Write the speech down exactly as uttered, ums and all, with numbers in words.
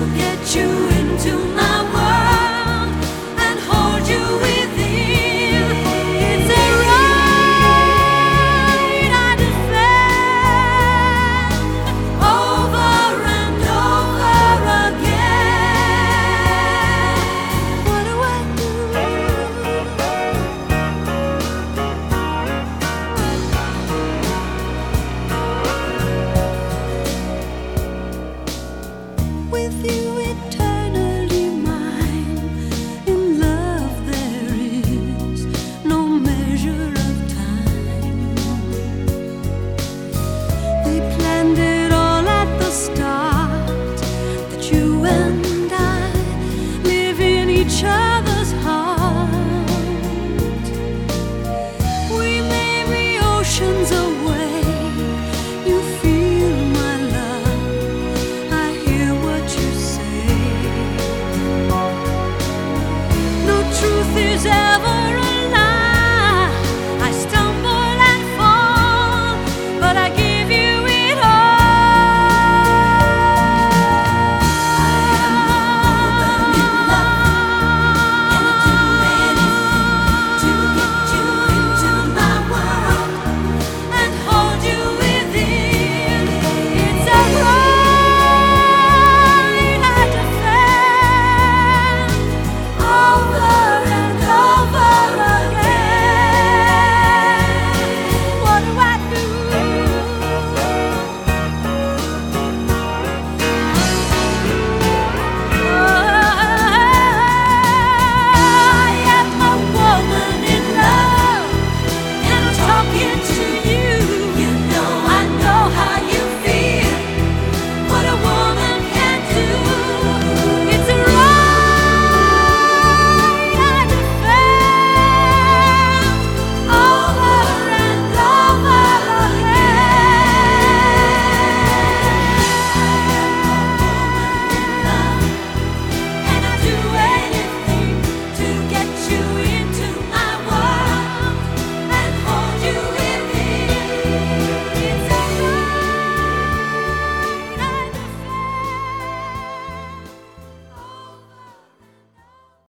get you into my world and hold you within. It's a right I defend over and over again. What do I do? With you eternally mine, in love there is no measure of time. We planned it all at the start, that you and I live in each other.